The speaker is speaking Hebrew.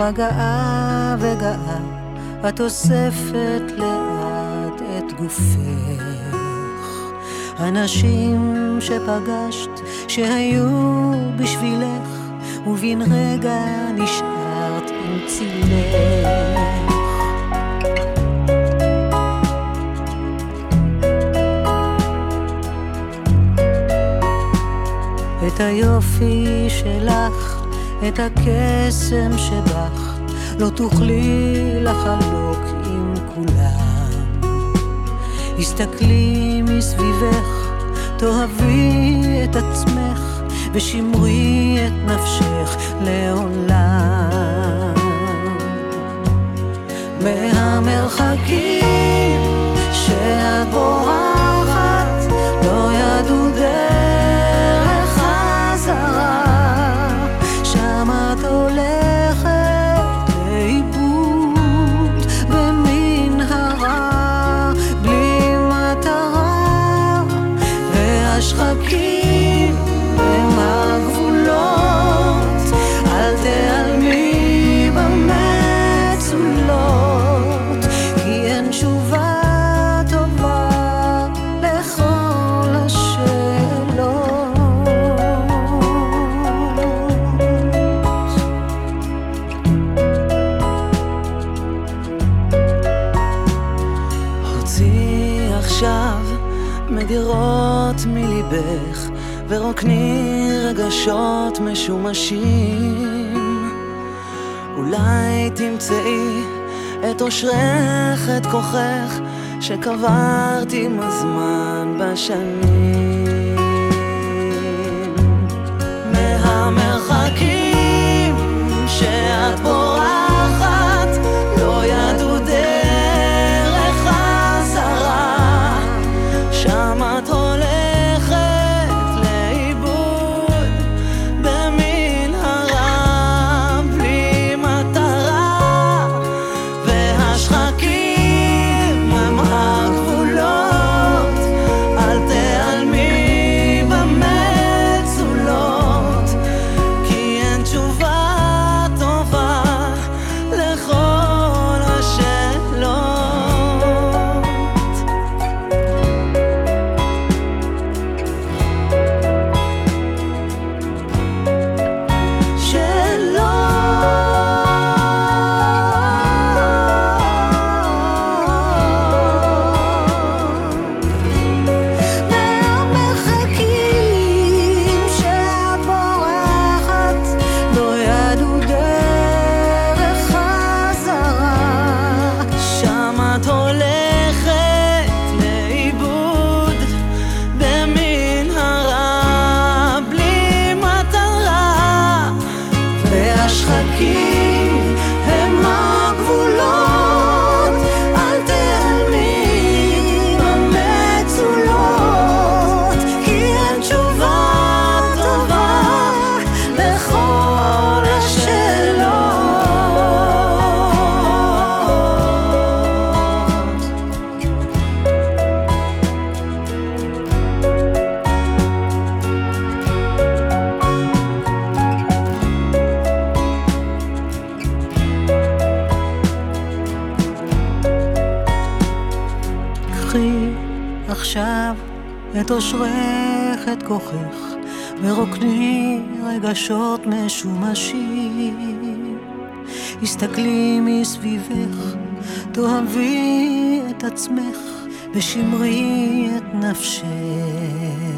רגעה וגאה, את אוספת לאט את גופך. אנשים שפגשת שהיו בשבילך, ובין רגע נשארת עם צילך. את היופי שלך, את הקסם שבך, לא תוכלי לחלוק עם כולם. הסתכלי מסביבך, תאהבי את עצמך, ושמרי את נפשך לעולם. מהמרחקים שאת בורחת, לא ידעו דרך חזרה. שם את הולכת לאיבוד במנהרה, בלי מטרה, והשחקים הם הגבולות. אל תיעלמי במצולות, כי אין תשובה טובה לכל השאלות. הוציא עכשיו מדירות מליבך, ורוקני רגשות משומשים. אולי תמצאי את אושרך, את כוחך, שקברת עם הזמן בשנים. מהמרחקים שאת בורחת, לא ידעו דרך חזרה. שם את הולכת עכשיו את אושרך, את כוחך, ורוקני רגשות משומשים. הסתכלי מסביבך, תאהבי את עצמך, ושמרי את נפשך.